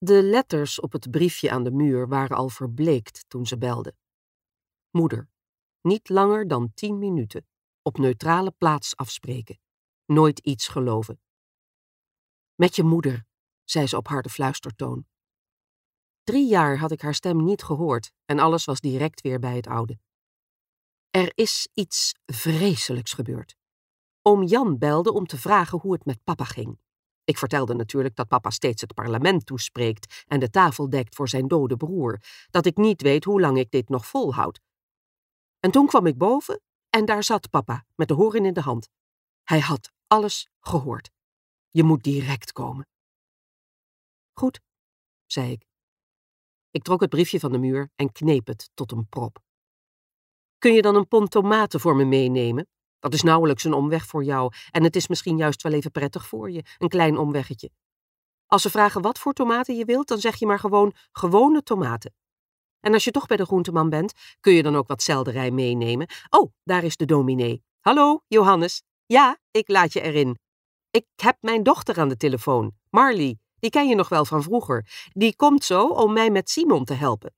De letters op het briefje aan de muur waren al verbleekt toen ze belde. Moeder, niet langer dan 10 minuten. Op neutrale plaats afspreken. Nooit iets geloven. Met je moeder, zei ze op harde fluistertoon. 3 jaar had ik haar stem niet gehoord en alles was direct weer bij het oude. Er is iets vreselijks gebeurd. Oom Jan belde om te vragen hoe het met papa ging. Ik vertelde natuurlijk dat papa steeds het parlement toespreekt en de tafel dekt voor zijn dode broer, dat ik niet weet hoe lang ik dit nog volhoud. En toen kwam ik boven en daar zat papa met de hoorn in de hand. Hij had alles gehoord. Je moet direct komen. Goed, zei ik. Ik trok het briefje van de muur en kneep het tot een prop. Kun je dan een pond tomaten voor me meenemen? Dat is nauwelijks een omweg voor jou en het is misschien juist wel even prettig voor je, een klein omweggetje. Als ze vragen wat voor tomaten je wilt, dan zeg je maar gewoon gewone tomaten. En als je toch bij de groenteman bent, kun je dan ook wat selderij meenemen. Oh, daar is de dominee. Hallo, Johannes. Ja, ik laat je erin. Ik heb mijn dochter aan de telefoon, Marley. Die ken je nog wel van vroeger. Die komt zo om mij met Simon te helpen.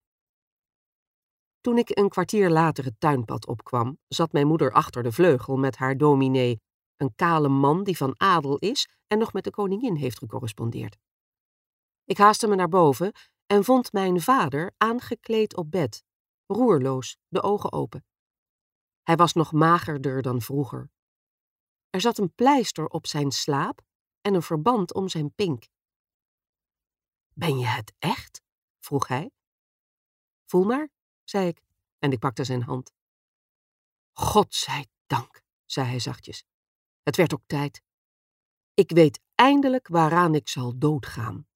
Toen ik een kwartier later het tuinpad opkwam, zat mijn moeder achter de vleugel met haar dominee, een kale man die van adel is en nog met de koningin heeft gecorrespondeerd. Ik haastte me naar boven en vond mijn vader aangekleed op bed, roerloos, de ogen open. Hij was nog magerder dan vroeger. Er zat een pleister op zijn slaap en een verband om zijn pink. Ben je het echt? Vroeg hij. Voel maar, zei ik, en ik pakte zijn hand. God zij dank, zei hij zachtjes. Het werd ook tijd. Ik weet eindelijk waaraan ik zal doodgaan.